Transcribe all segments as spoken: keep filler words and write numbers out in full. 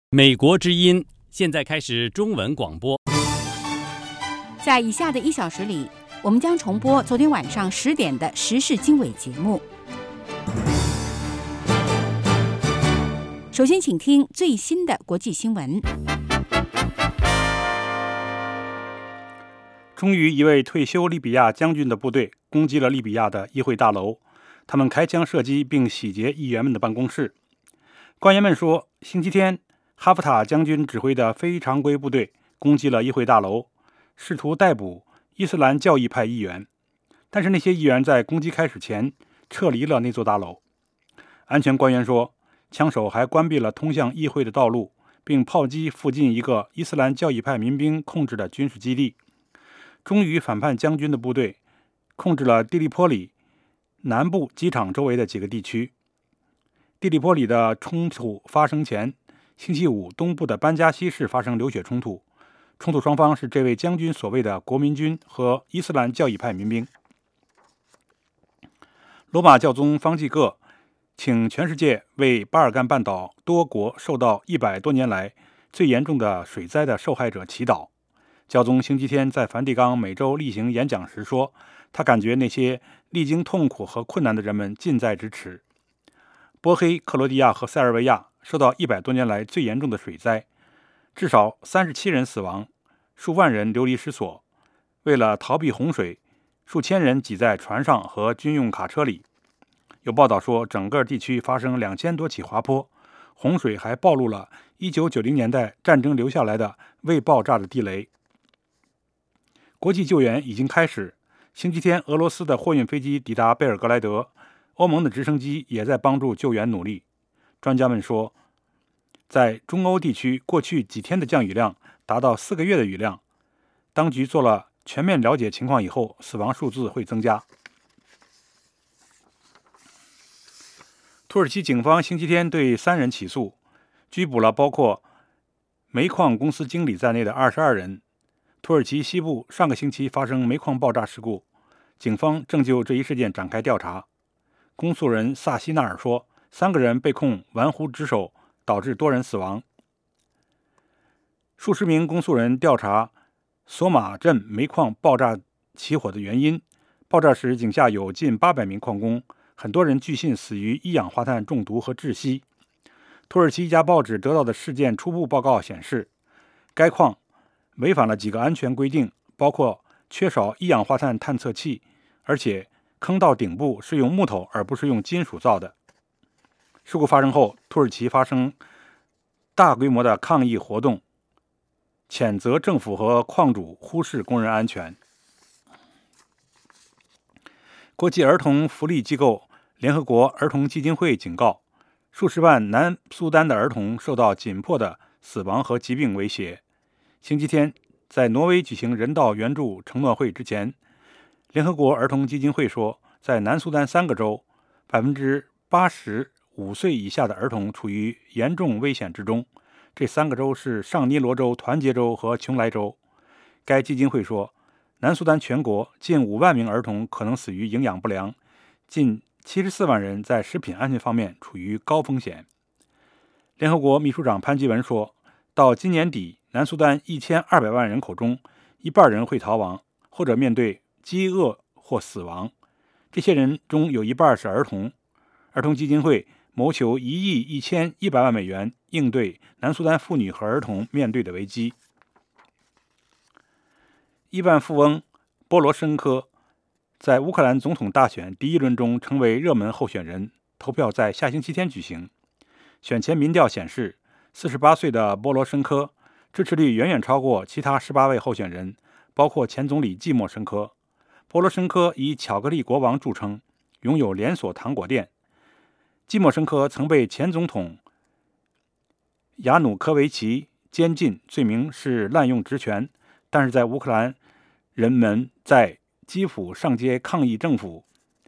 美国之音现在开始中文广播。 在以下的一小时里，我们将重播昨天晚上十点的时事经纬节目。首先，请听最新的国际新闻。 终于，一位退休利比亚将军的部队攻击了利比亚的议会大楼，他们开枪射击并洗劫议员们的办公室。官员们说，星期天哈夫塔将军指挥的非常规部队攻击了议会大楼，试图逮捕伊斯兰教义派议员，但是那些议员在攻击开始前撤离了那座大楼。安全官员说，枪手还关闭了通向议会的道路，并炮击附近一个伊斯兰教义派民兵控制的军事基地。终于，反叛将军的部队控制了蒂利波里南部机场周围的几个地区。蒂利波里的冲突发生前，星期五东部的班加西市发生流血冲突，冲突双方是这位将军所谓的国民军和伊斯兰教义派民兵。罗马教宗方济各请全世界为巴尔干半岛多国受到一百多年来最严重的水灾的受害者祈祷。教宗星期天在梵蒂冈每周例行演讲时说，他感觉那些历经痛苦和困难的人们近在咫尺。波黑、克罗地亚和塞尔维亚受到一百多年来最严重的水灾，至少三十七人死亡，数万人流离失所。为了逃避洪水，数千人挤在船上和军用卡车里。有报道说，整个地区发生两千多起滑坡，洪水还暴露了一九九零年代战争留下来的未爆炸的地雷。国际救援已经开始。星期天，俄罗斯的货运飞机抵达贝尔格莱德，欧盟的直升机也在帮助救援努力。专家们说，在中欧地区，过去几天的降雨量达到四个月的雨量。当局做了全面了解情况以后，死亡数字会增加。土耳其警方星期天对三人起诉，拘捕了包括煤矿公司经理在内的二十二人。土耳其西部上个星期发生煤矿爆炸事故，警方正就这一事件展开调查。公诉人萨希纳尔说，三个人被控玩忽职守，导致多人死亡。数十名公诉人调查索马镇煤矿爆炸起火的原因。爆炸时井下有近八百名矿工，很多人据信死于一氧化碳中毒和窒息。土耳其一家报纸得到的事件初步报告显示，该矿违反了几个安全规定，包括缺少一氧化碳探测器，而且坑道顶部是用木头而不是用金属造的。事故发生后，土耳其发生大规模的抗议活动，谴责政府和矿主忽视工人安全。国际儿童福利机构联合国儿童基金会警告，数十万南苏丹的儿童受到紧迫的死亡和疾病威胁。星期天，在挪威举行人道援助承诺会之前，联合国儿童基金会说，在南苏丹三个州，百分之八十五岁以下的儿童处于严重危险之中。这三个州是上尼罗州、团结州和琼莱州。该基金会说，南苏丹全国近五万名儿童可能死于营养不良，近七十四万人在食品安全方面处于高风险。联合国秘书长潘基文说，到今年底，南苏丹一千二百万人口中，一半人会逃亡，或者面对饥饿或死亡。这些人中有一半是儿童。儿童基金会谋求一亿一千一百万美元，应对南苏丹妇女和儿童面对的危机。亿万富翁波罗申科在乌克兰总统大选第一轮中成为热门候选人，投票在下星期天举行。选前民调显示，四十八岁的波罗申科支持率远远超过其他十八位候选人，包括前总理季莫申科。波罗申科以巧克力国王著称，拥有连锁糖果店。季莫申科曾被前总统亚努科维奇监禁，罪名是滥用职权，但是在乌克兰人们在基辅上街抗议政府，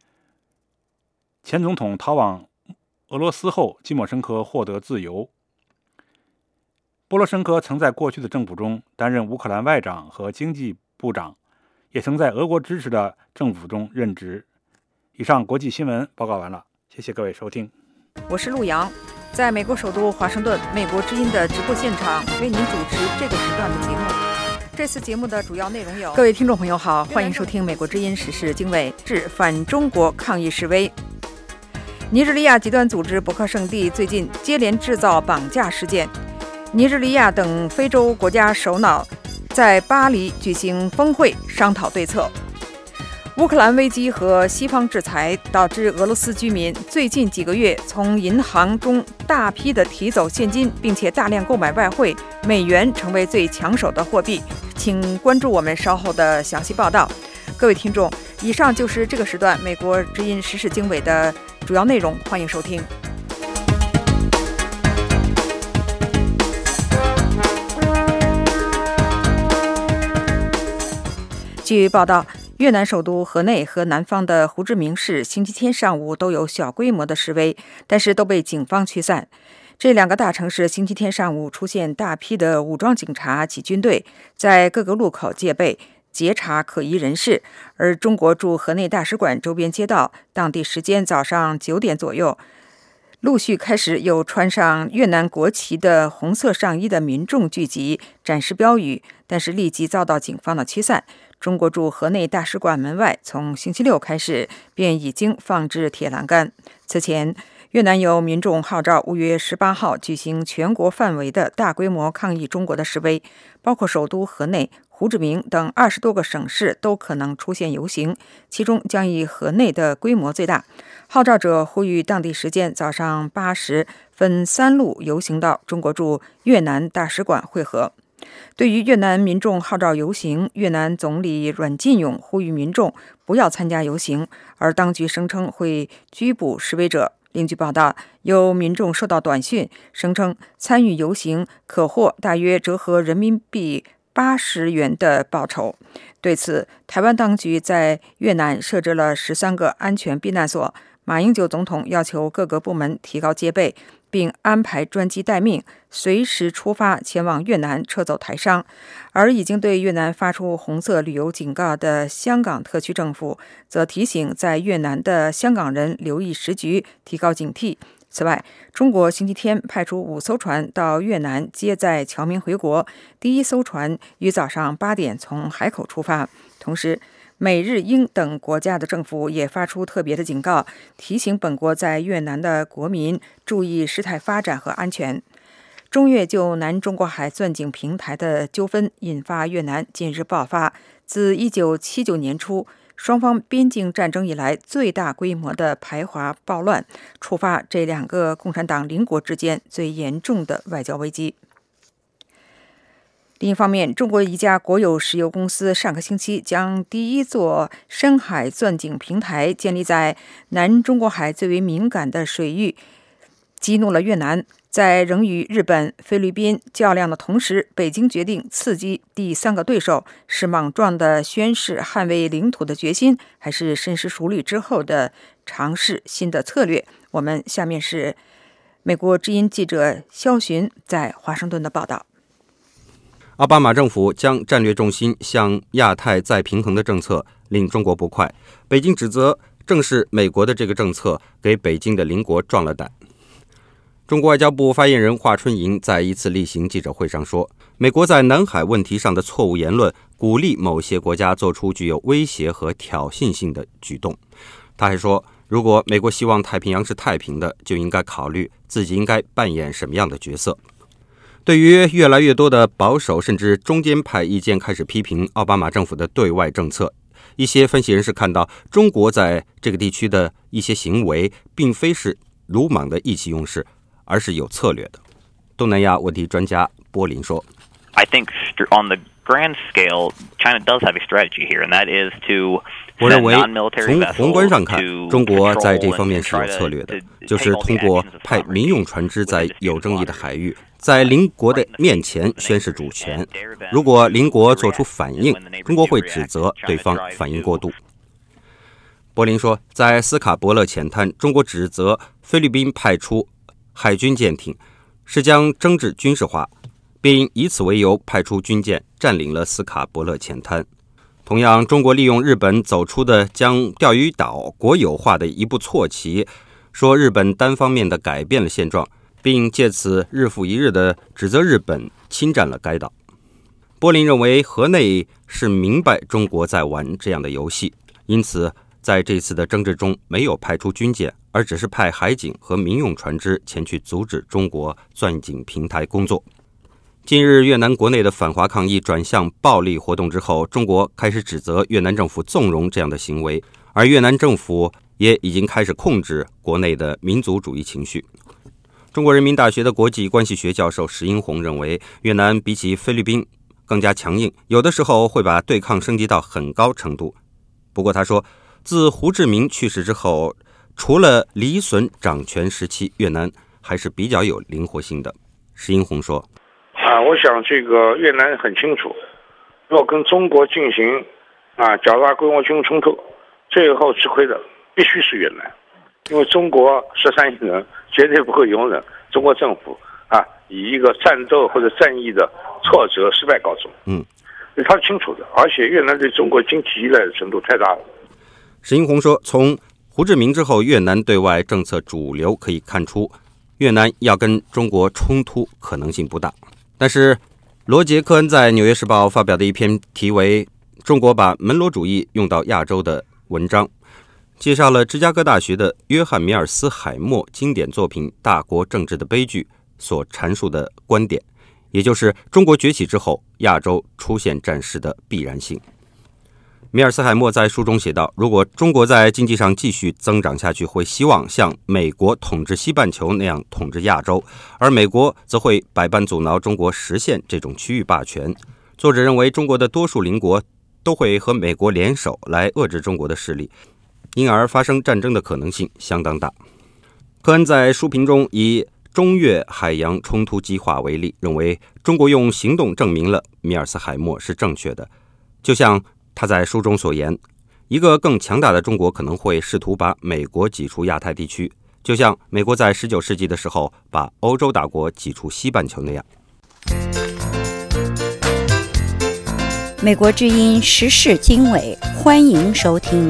前总统逃往俄罗斯后，季莫申科获得自由。波罗申科曾在过去的政府中担任乌克兰外长和经济部长，也曾在俄国支持的政府中任职。以上国际新闻报告完了，谢谢各位收听。 我是陆瑶。 在美国首都华盛顿，美国之音的直播现场为您主持这个时段的节目。这次节目的主要内容有：各位听众朋友好，欢迎收听美国之音时事经纬，致反中国抗议示威。尼日利亚极端组织博克圣地最近接连制造绑架事件，尼日利亚等非洲国家首脑在巴黎举行峰会商讨对策。乌克兰危机和西方制裁导致俄罗斯居民最近几个月从银行中大批的提走现金，并且大量购买外汇，美元成为最抢手的货币。请关注我们稍后的详细报道。各位听众，以上就是这个时段美国之音时事经纬的主要内容，欢迎收听。据报道，越南首都河内和南方的胡志明市星期天上午都有小规模的示威，但是都被警方驱散。这两个大城市星期天上午出现大批的武装警察及军队，在各个路口戒备截查可疑人士，而中国驻河内大使馆周边街道当地时间早上九点左右陆续开始有穿上越南国旗的红色上衣的民众聚集展示标语，但是立即遭到警方的驱散。中国驻河内大使馆门外从星期六开始便已经放置铁栏杆。此前，越南有民众号召五月十八号举行全国范围的大规模抗议中国的示威，包括首都河内、胡志明等二十多个省市都可能出现游行，其中将以河内的规模最大。号召者呼吁当地时间早上八时分三路游行到中国驻越南大使馆会合。对于越南民众号召游行，越南总理阮晋勇呼吁民众不要参加游行，而当局声称会拘捕示威者。另据报道，有民众收到短讯，声称参与游行可获大约折合人民币八十元的报酬。对此，台湾当局在越南设置了十三个安全避难所。马英九总统要求各个部门提高戒备，并安排专机待命，随时出发前往越南撤走台商。而已经对越南发出红色旅游警告的香港特区政府，则提醒在越南的香港人留意时局，提高警惕。此外，中国星期天派出五艘船到越南接载侨民回国，第一艘船于早上八点从海口出发。同时，美日英等国家的政府也发出特别的警告，提醒本国在越南的国民注意事态发展和安全。中越就南中国海钻井平台的纠纷引发越南近日爆发自一九七九年初双方边境战争以来最大规模的排华暴乱，触发这两个共产党邻国之间最严重的外交危机。另一方面，中国一家国有石油公司上个星期将第一座深海钻井平台建立在南中国海最为敏感的水域，激怒了越南。在仍与日本、菲律宾较量的同时，北京决定刺激第三个对手，是莽撞的宣示捍卫领土的决心，还是深思熟虑之后的尝试新的策略？我们下面是美国之音记者肖寻在华盛顿的报道。 奥巴马政府将战略重心向亚太再平衡的政策令中国不快，北京指责正是美国的这个政策给北京的邻国壮了胆。中国外交部发言人华春莹在一次例行记者会上说，美国在南海问题上的错误言论鼓励某些国家做出具有威胁和挑衅性的举动。他还说，如果美国希望太平洋是太平的，就应该考虑自己应该扮演什么样的角色。对于越来越多的保守甚至中间派意见开始批评奥巴马政府的对外政策，一些分析人士看到中国在这个地区的一些行为并非是鲁莽的意气用事，而是有策略的。东南亚问题专家波林说， I think on the grand scale, China does have a strategy here, and that is to 我认为从宏观上看，中国在这方面是有策略的，就是通过派民用船只在有争议的海域，在邻国的面前宣示主权。如果邻国做出反应，中国会指责对方反应过度。柏林说，在斯卡伯勒浅滩，中国指责菲律宾派出海军舰艇是将争执军事化，并以此为由派出军舰占领了斯卡伯勒浅滩。同样，中国利用日本走出的将钓鱼岛国有化的一步错棋，说日本单方面的改变了现状， 并借此日复一日地指责日本侵占了该岛。柏林认为河内是明白中国在玩这样的游戏，因此在这次的争执中没有派出军舰，而只是派海警和民用船只前去阻止中国钻井平台工作。近日越南国内的反华抗议转向暴力活动之后，中国开始指责越南政府纵容这样的行为，而越南政府也已经开始控制国内的民族主义情绪。中国人民大学的国际关系学教授石英红认为，越南比起菲律宾更加强硬，有的时候会把对抗升级到很高程度。不过他说，自胡志明去世之后，除了李隼掌权时期，越南还是比较有灵活性的。石英红说， 啊，我想这个越南很清楚，若跟中国进行啊较大规模军事冲突，最后吃亏的必须是越南，因为中国十三亿人绝对不会容忍中国政府啊以一个战斗或者战役的挫折失败告终。 嗯， 他是清楚的，而且越南对中国经济依赖的程度太大了。 石英红说，从胡志明之后越南对外政策主流可以看出，越南要跟中国冲突可能性不大。但是罗杰·科恩在《纽约时报》发表的一篇题为《中国把门罗主义用到亚洲》的文章，介绍了芝加哥大学的约翰·米尔斯海默经典作品《大国政治的悲剧》所阐述的观点，也就是中国崛起之后亚洲出现战事的必然性。米尔斯海默在书中写道，如果中国在经济上继续增长下去，会希望像美国统治西半球那样统治亚洲，而美国则会百般阻挠中国实现这种区域霸权。作者认为，中国的多数邻国都会和美国联手来遏制中国的势力，因而发生战争的可能性相当大。科恩在书评中以中越海洋冲突激化为例，认为中国用行动证明了米尔斯海默是正确的。就像他在书中所言，一个更强大的中国可能会试图把美国挤出亚太地区，就像美国在十九世纪的时候把欧洲大国挤出西半球那样。 美国之音时事经纬，欢迎收听。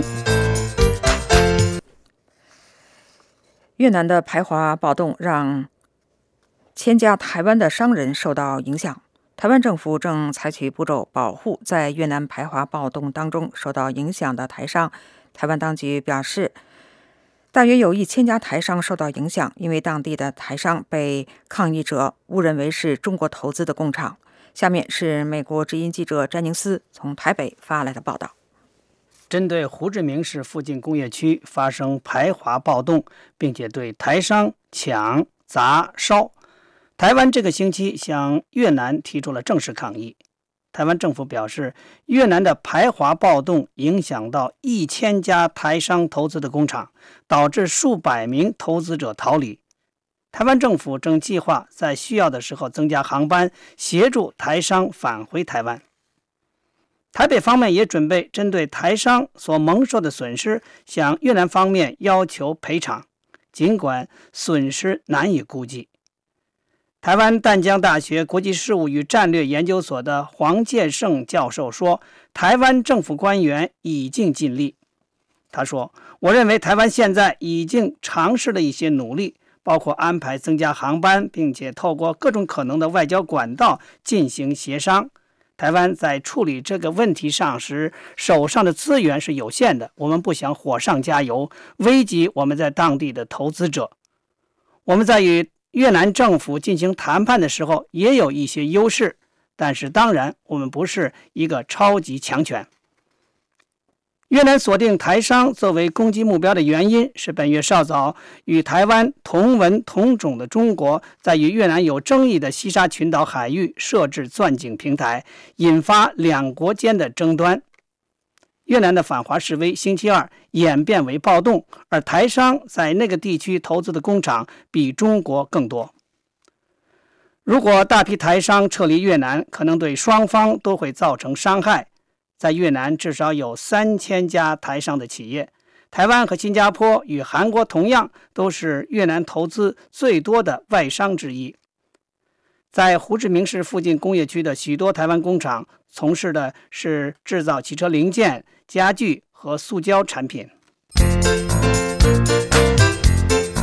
越南的排华暴动让千家台湾的商人受到影响。台湾政府正采取步骤保护在越南排华暴动当中受到影响的台商。台湾当局表示，大约有一千家台商受到影响，因为当地的台商被抗议者误认为是中国投资的工厂。下面是美国之音记者詹宁斯从台北发来的报道。 针对胡志明市附近工业区发生排华暴动，并且对台商抢砸烧，台湾这个星期向越南提出了正式抗议。台湾政府表示，越南的排华暴动影响到一千家台商投资的工厂，导致数百名投资者逃离。台湾政府正计划在需要的时候增加航班，协助台商返回台湾。台北方面也准备针对台商所蒙受的损失，向越南方面要求赔偿，尽管损失难以估计。台湾淡江大学国际事务与战略研究所的黄介胜教授说，台湾政府官员已经尽力。他说，我认为台湾现在已经尝试了一些努力，包括安排增加航班，并且透过各种可能的外交管道进行协商。台湾在处理这个问题上时，手上的资源是有限的，我们不想火上加油，危及我们在当地的投资者。我们在与越南政府进行谈判的时候也有一些优势，但是当然我们不是一个超级强权。越南锁定台商作为攻击目标的原因是，本月稍早与台湾同文同种的中国在与越南有争议的西沙群岛海域设置钻井平台，引发两国间的争端。越南的反华示威星期二演变为暴动，而台商在那个地区投资的工厂比中国更多。如果大批台商撤离越南，可能对双方都会造成伤害。在越南至少有三千家台商的企业，台湾和新加坡与韩国同样都是越南投资最多的外商之一。在胡志明市附近工业区的许多台湾工厂从事的是制造汽车零件、家具和塑胶产品。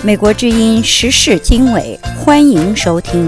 美国之音时事经纬，欢迎收听。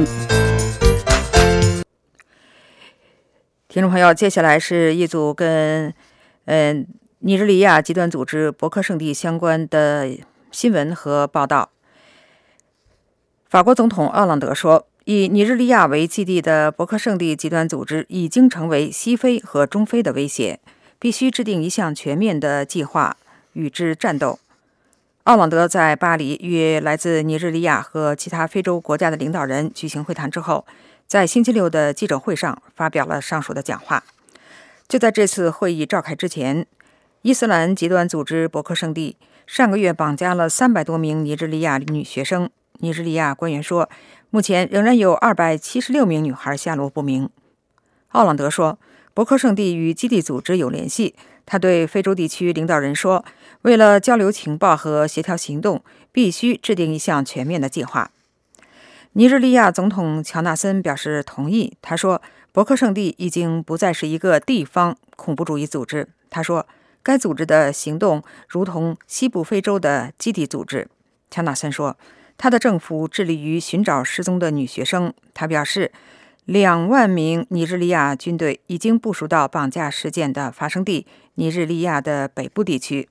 听众朋友，接下来是一组跟呃尼日利亚极端组织伯克圣地相关的新闻和报道。法国总统奥朗德说，以尼日利亚为基地的伯克圣地极端组织已经成为西非和中非的威胁，必须制定一项全面的计划与之战斗。奥朗德在巴黎与来自尼日利亚和其他非洲国家的领导人举行会谈之后，在星期六的记者会上发表了上述的讲话。就在这次会议召开之前，伊斯兰极端组织伯克圣地上个月绑架了三百多名尼日利亚女学生。尼日利亚官员说，目前仍然有二百七十六名女孩下落不明。奥朗德说，伯克圣地与基地组织有联系。他对非洲地区领导人说，为了交流情报和协调行动，必须制定一项全面的计划。尼日利亚总统乔纳森表示同意。他说，伯克圣地已经不再是一个地方恐怖主义组织。他说，该组织的行动如同西部非洲的基地组织。乔纳森说，他的政府致力于寻找失踪的女学生。他表示，两万名尼日利亚军队已经部署到绑架事件的发生地尼日利亚的北部地区。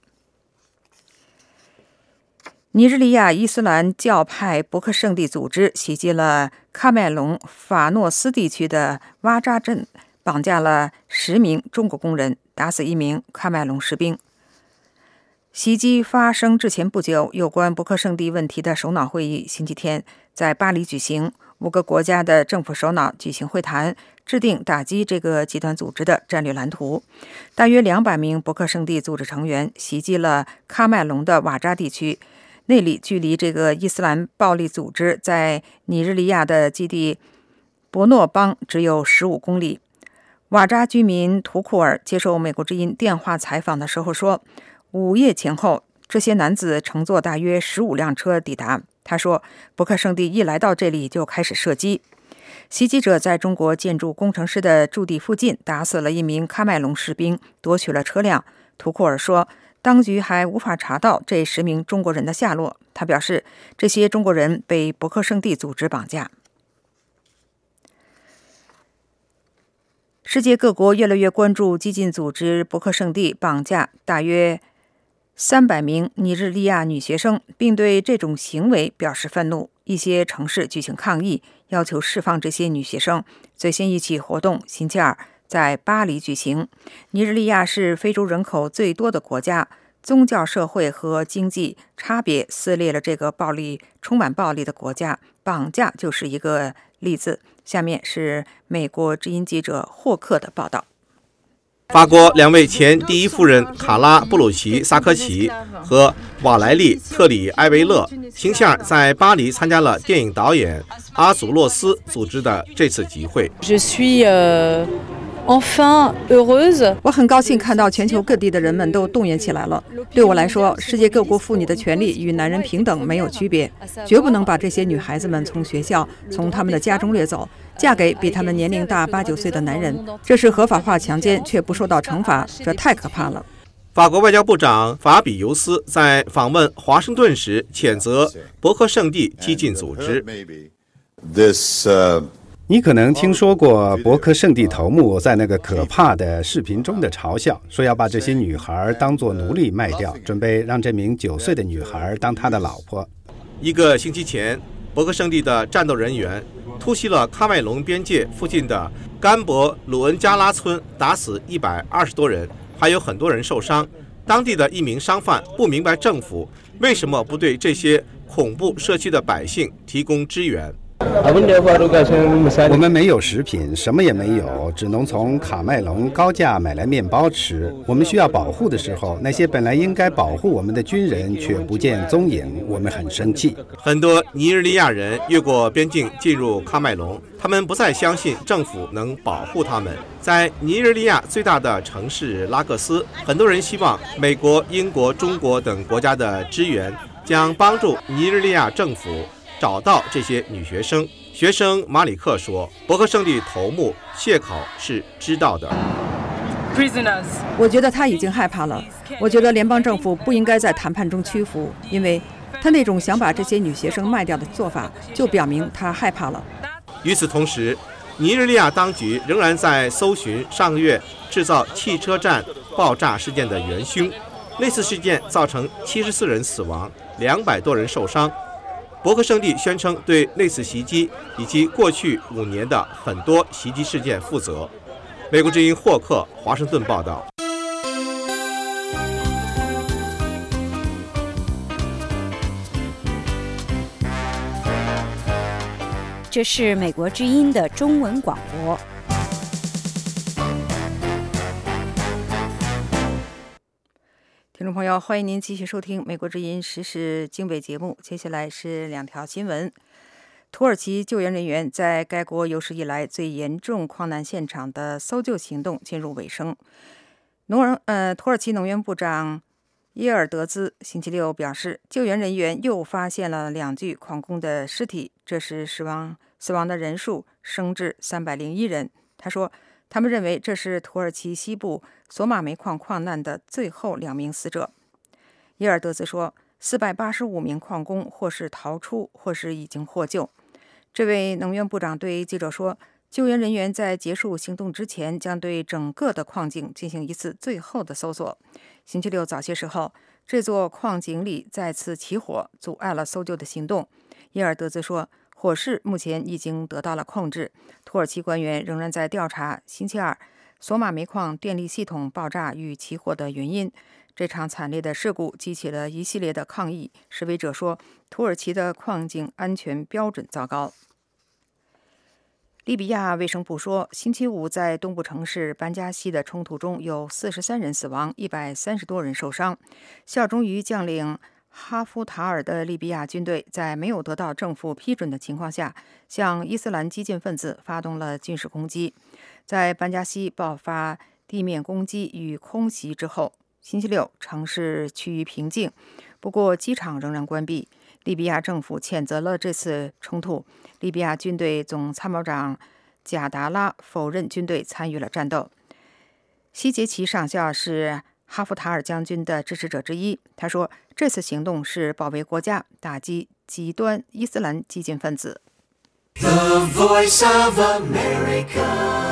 尼日利亚伊斯兰教派伯克圣地组织袭击了喀麦隆法诺斯地区的哇扎镇，绑架了十名中国工人，打死一名喀麦隆士兵。袭击发生之前不久，有关伯克圣地问题的首脑会议星期天在巴黎举行，五个国家的政府首脑举行会谈，制定打击这个极端组织的战略蓝图。大约两百名伯克圣地组织成员袭击了喀麦隆的瓦扎地区，那里距离这个伊斯兰暴力组织在尼日利亚的基地博诺邦只有十五公里。瓦扎居民图库尔接受美国之音电话采访的时候说，午夜前后，这些男子乘坐大约十五辆车抵达。他说，伯克圣地一来到这里就开始射击。袭击者在中国建筑工程师的驻地附近打死了一名喀麦隆士兵，夺取了车辆。图库尔说，当局还无法查到这十名中国人的下落。他表示，这些中国人被伯克圣地组织绑架。世界各国越来越关注激进组织伯克圣地绑架大约三百名尼日利亚女学生，并对这种行为表示愤怒。一些城市举行抗议，要求释放这些女学生。最新一起活动星期二在巴黎举行。尼日利亚是非洲人口最多的国家，宗教、社会和经济差别撕裂了这个暴力、充满暴力的国家。绑架就是一个例子。下面是美国之音记者霍克的报道。 法国两位前第一夫人卡拉·布鲁奇·萨科齐和瓦莱丽·特里埃维勒星期二在巴黎参加了电影导演阿祖洛斯组织的这次集会。 我很高兴看到全球各地的人们都动员起来了。对我来说，世界各国妇女的权利与男人平等没有区别，绝不能把这些女孩子们从学校、从他们的家中掠走，嫁给比他们年龄大八九岁的男人。这是合法化强奸却不受到惩罚，这太可怕了。 法国外交部长法比尤斯在访问华盛顿时谴责伯克圣地激进组织。 This, uh... 你可能听说过伯克圣地头目在那个可怕的视频中的嘲笑，说要把这些女孩当作奴隶卖掉，准备让这名九岁的女孩当他的老婆。 一个星期前，伯克圣地的战斗人员突袭了喀麦隆边界附近的甘博鲁恩加拉村，打死一百二十多人，还有很多人受伤。当地的一名商贩不明白政府为什么不对这些恐怖社区的百姓提供支援。 我们没有食品，什么也没有，只能从卡麦隆高价买来面包吃。我们需要保护的时候，那些本来应该保护我们的军人却不见踪影，我们很生气。 很多尼日利亚人越过边境进入喀麦隆，他们不再相信政府能保护他们。在尼日利亚最大的城市拉各斯，很多人希望美国、英国、中国等国家的支援将帮助尼日利亚政府找到这些女学生。学生马里克说，伯克圣地头目谢考是知道的。 我觉得他已经害怕了。我觉得联邦政府不应该在谈判中屈服，因为他那种想把这些女学生卖掉的做法，就表明他害怕了。 与此同时，尼日利亚当局仍然在搜寻上个月制造汽车站爆炸事件的元凶。类似事件造成七十四人死亡，两百多人受伤。伯克圣地宣称对类似袭击以及过去五年的很多袭击事件负责。美国之音霍克华盛顿报道。 这是美国之音的中文广播。 听众朋友，欢迎您继续收听美国之音时事经纬节目。接下来是两条新闻。土耳其救援人员在该国有史以来最严重矿难现场的搜救行动进入尾声。农呃，土耳其能源部长耶尔德兹星期六表示，救援人员又发现了两具矿工的尸体，这时死亡死亡的人数升至三百零一人。他说，他们认为这是土耳其西部索马煤矿矿难的最后两名死者。耶尔德兹说，四百八十五名矿工或是逃出，或是已经获救。这位能源部长对记者说，救援人员在结束行动之前将对整个的矿井进行一次最后的搜索。星期六早些时候，这座矿井里再次起火，阻碍了搜救的行动。耶尔德兹说，火势目前已经得到了控制。土耳其官员仍然在调查星期二索马煤矿电力系统爆炸与起火的原因。这场惨烈的事故激起了一系列的抗议。示威者说，土耳其的矿井安全标准糟糕。利比亚卫生部说，星期五在东部城市班加西的冲突中有四十三人死亡，一百三十多人受伤。效忠于将领哈夫塔尔的利比亚军队在没有得到政府批准的情况下，向伊斯兰激进分子发动了军事攻击。在班加西爆发地面攻击与空袭之后，星期六城市趋于平静，不过机场仍然关闭。利比亚政府谴责了这次冲突。利比亚军队总参谋长贾达拉否认军队参与了战斗。西杰奇上校是哈夫塔尔将军的支持者之一，他说，这次行动是保卫国家，打击极端伊斯兰激进分子。 The Voice of America。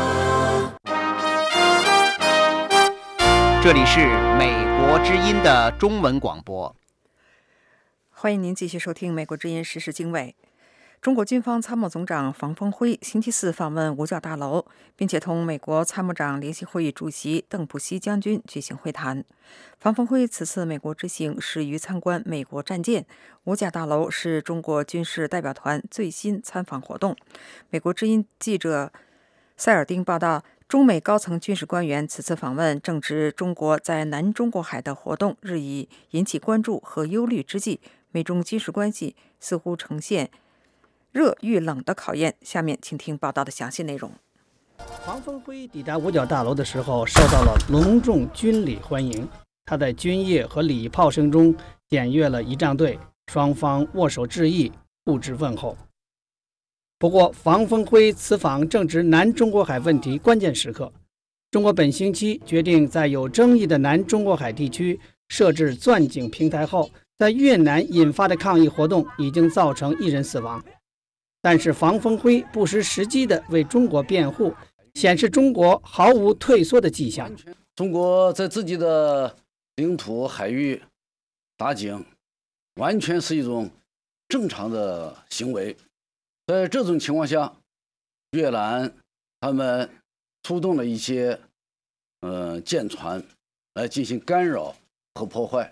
这里是美国之音的中文广播。 欢迎您继续收听美国之音时事经纬。中国军方参谋总长房峰辉星期四访问五角大楼，并且同美国参谋长联席会议主席邓普西将军举行会谈。房峰辉此次美国之行始于参观美国战舰，五角大楼是中国军事代表团最新参访活动。美国之音记者塞尔丁报道，中美高层军事官员此次访问正值中国在南中国海的活动日益引起关注和忧虑之际，美中军事关系似乎呈现热遇冷的考验。下面请听报道的详细内容。 黄峰辉抵达五角大楼的时候，受到了隆重军礼欢迎。他在军乐和礼炮声中检阅了仪仗队，双方握手致意，互致问候。不过，房峰辉此访正值南中国海问题关键时刻。中国本星期决定在有争议的南中国海地区设置钻井平台后，在越南引发的抗议活动已经造成一人死亡。但是房峰辉不失时机地为中国辩护，显示中国毫无退缩的迹象。 中国在自己的领土海域打井，完全是一种正常的行为。在这种情况下，越南他们出动了一些呃舰船来进行干扰和破坏。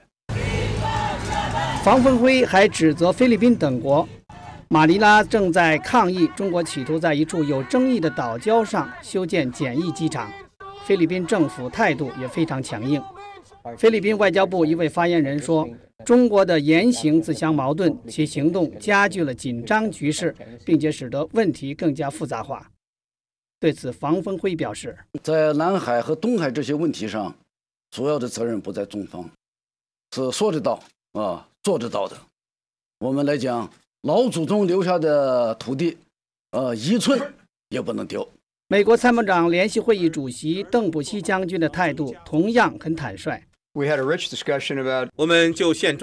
房峰辉还指责菲律宾等国，马尼拉正在抗议中国企图在一处有争议的岛礁上修建简易机场。菲律宾政府态度也非常强硬。菲律宾外交部一位发言人说，中国的言行自相矛盾，其行动加剧了紧张局势，并且使得问题更加复杂化。对此，房峰辉表示， 在南海和东海这些问题上，主要的责任不在中方，是说得到啊做得到的。我们来讲，老祖宗留下的土地，呃，一寸也不能丢。 美国参谋长联席会议主席邓普西将军的态度同样很坦率。 我们就现状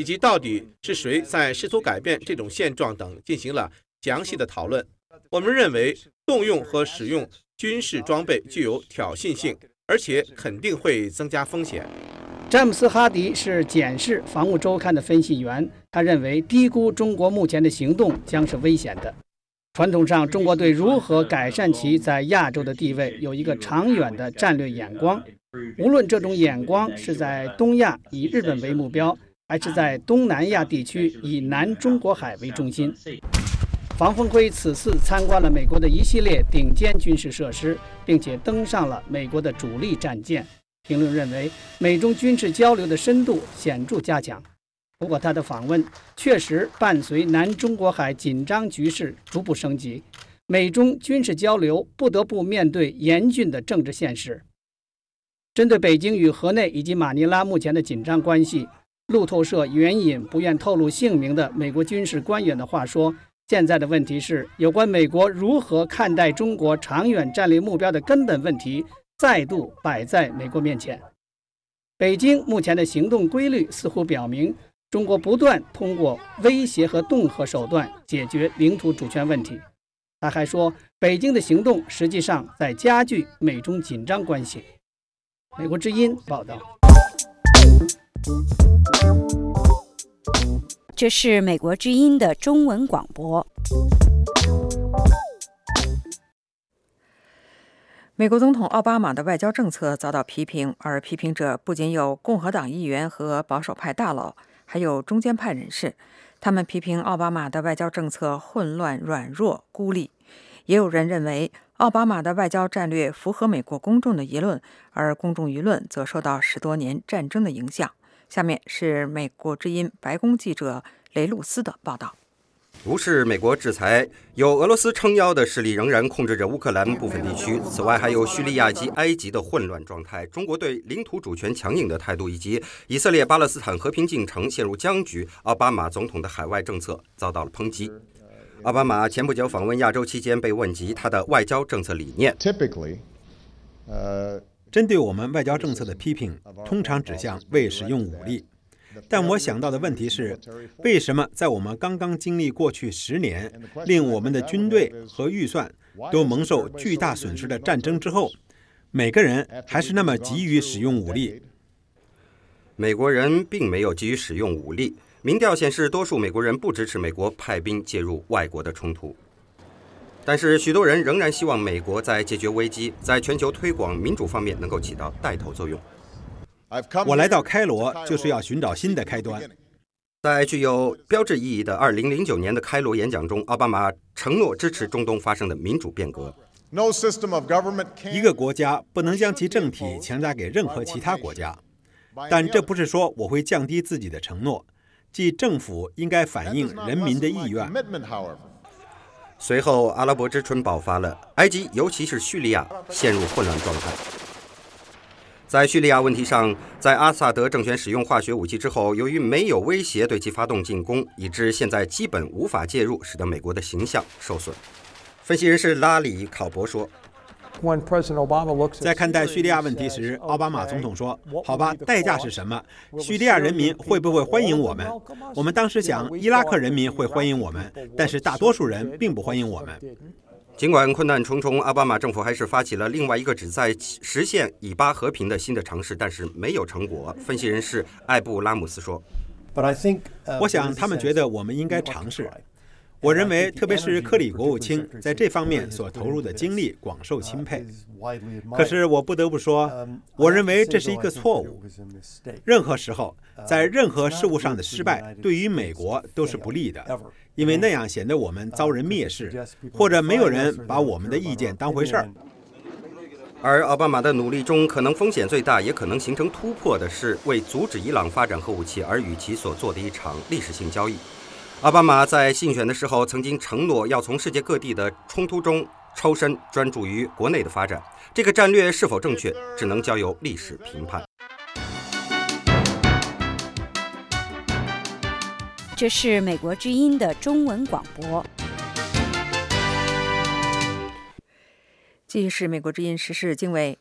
以及到底是谁在试图改变这种现状等进行了详细的讨论。我们认为动用和使用军事装备具有挑衅性，而且肯定会增加风险。 詹姆斯·哈迪是检视防务周刊的分析员，他认为低估中国目前的行动将是危险的。传统上，中国对如何改善其在亚洲的地位有一个长远的战略眼光，无论这种眼光是在东亚以日本为目标，还是在东南亚地区以南中国海为中心。房峰辉此次参观了美国的一系列顶尖军事设施，并且登上了美国的主力战舰。评论认为，美中军事交流的深度显著加强。不过，他的访问确实伴随南中国海紧张局势逐步升级，美中军事交流不得不面对严峻的政治现实。针对北京与河内以及马尼拉目前的紧张关系，路透社援引不愿透露姓名的美国军事官员的话说，现在的问题是有关美国如何看待中国长远战略目标的根本问题再度摆在美国面前。北京目前的行动规律似乎表明，中国不断通过威胁和恫吓手段解决领土主权问题。他还说，北京的行动实际上在加剧美中紧张关系。美国之音报道。 这是美国之音的中文广播。 美国总统奥巴马的外交政策遭到批评，而批评者不仅有共和党议员和保守派大佬，还有中间派人士。他们批评奥巴马的外交政策混乱、软弱、孤立。也有人认为奥巴马的外交战略符合美国公众的舆论，而公众舆论则受到十多年战争的影响。下面是美国之音白宫记者雷鲁斯的报道。 无视美国制裁，有俄罗斯撑腰的势力仍然控制着乌克兰部分地区。此外，还有叙利亚及埃及的混乱状态，中国对领土主权强硬的态度，以及以色列巴勒斯坦和平进程陷入僵局。奥巴马总统的海外政策遭到了抨击。奥巴马前不久访问亚洲期间被问及他的外交政策理念。 Typically, uh, 针对我们外交政策的批评，通常指向未使用武力。但我想到的问题是，为什么在我们刚刚经历过去十年令我们的军队和预算都蒙受巨大损失的战争之后，每个人还是那么急于使用武力？ 美国人并没有急于使用武力。民调显示，多数美国人不支持美国派兵介入外国的冲突。但是，许多人仍然希望美国在解决危机、在全球推广民主方面能够起到带头作用。 我来到开罗就是要寻找新的开端。 在具有标志意义的二零零九年的开罗演讲中，奥巴马承诺支持中东发生的民主变革。 一个国家不能将其政体强加给任何其他国家，但这不是说我会降低自己的承诺，即政府应该反映人民的意愿。 随后，阿拉伯之春爆发了，埃及尤其是叙利亚陷入混乱状态。在叙利亚问题上，在阿萨德政权使用化学武器之后，由于没有威胁对其发动进攻，以致现在基本无法介入，使得美国的形象受损。分析人士拉里考伯说， 在看待叙利亚问题时，奥巴马总统说：“好吧，代价是什么？叙利亚人民会不会欢迎我们？我们当时想，伊拉克人民会欢迎我们，但是大多数人并不欢迎我们。” 尽管困难重重，奥巴马政府还是发起了另外一个旨在实现以巴和平的新的尝试，但是没有成果。分析人士艾布拉姆斯说：“ 我想他们觉得我们应该尝试。我认为，特别是克里国务卿在这方面所投入的精力广受钦佩。可是我不得不说，我认为这是一个错误。任何时候，在任何事务上的失败，对于美国都是不利的。”因为那样显得我们遭人蔑视，或者没有人把我们的意见当回事儿。 而奥巴马的努力中，可能风险最大，也可能形成突破的是为阻止伊朗发展核武器而与其所做的一场历史性交易。奥巴马在竞选的时候曾经承诺要从世界各地的冲突中抽身，专注于国内的发展。这个战略是否正确，只能交由历史评判。 这是美国之音的中文广播。 继续是美国之音时事经纬。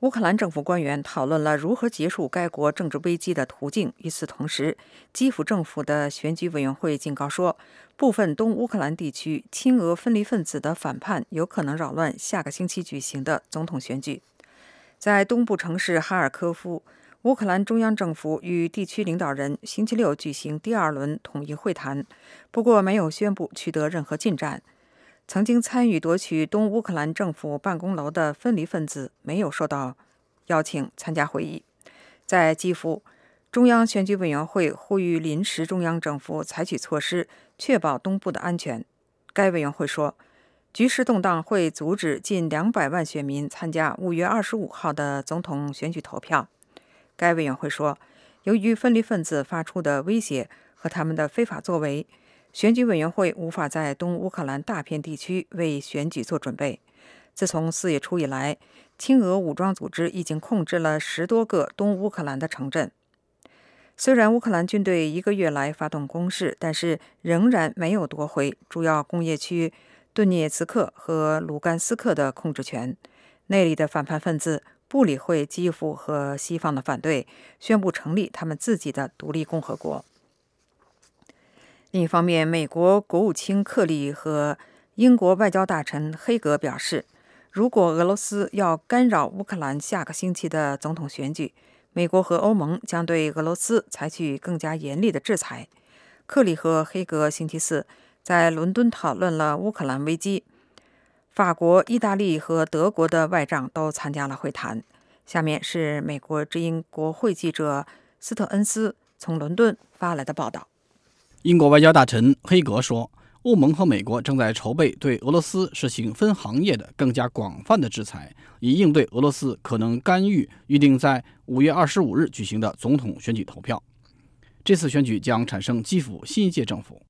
乌克兰政府官员讨论了如何结束该国政治危机的途径。与此同时，基辅政府的选举委员会警告说，部分东乌克兰地区亲俄分离分子的反叛有可能扰乱下个星期举行的总统选举。在东部城市哈尔科夫，乌克兰中央政府与地区领导人星期六举行第二轮统一会谈，不过没有宣布取得任何进展。曾经参与夺取东乌克兰政府办公楼的分离分子没有受到邀请参加会议。在基辅，中央选举委员会呼吁临时中央政府采取措施，确保东部的安全。该委员会说，局势动荡会阻止近两百万选民参加五月二十五号的总统选举投票。该委员会说，由于分离分子发出的威胁和他们的非法作为，选举委员会无法在东乌克兰大片地区为选举做准备。自从四月初以来，亲俄武装组织已经控制了十多个东乌克兰的城镇。虽然乌克兰军队一个月来发动攻势，但是仍然没有夺回主要工业区顿涅茨克和卢甘斯克的控制权。那里的反叛分子不理会基辅和西方的反对，宣布成立他们自己的独立共和国。另一方面，美国国务卿克利和英国外交大臣黑格表示，如果俄罗斯要干扰乌克兰下个星期的总统选举，美国和欧盟将对俄罗斯采取更加严厉的制裁。克利和黑格星期四在伦敦讨论了乌克兰危机。法国、意大利和德国的外长都参加了会谈。下面是美国之音国会记者斯特恩斯从伦敦发来的报道。 英国外交大臣黑格说，欧盟和美国正在筹备对俄罗斯实行分行业的更加广泛的制裁，以应对俄罗斯可能干预预定在五月二十五日举行的总统选举投票。这次选举将产生基辅新一届政府。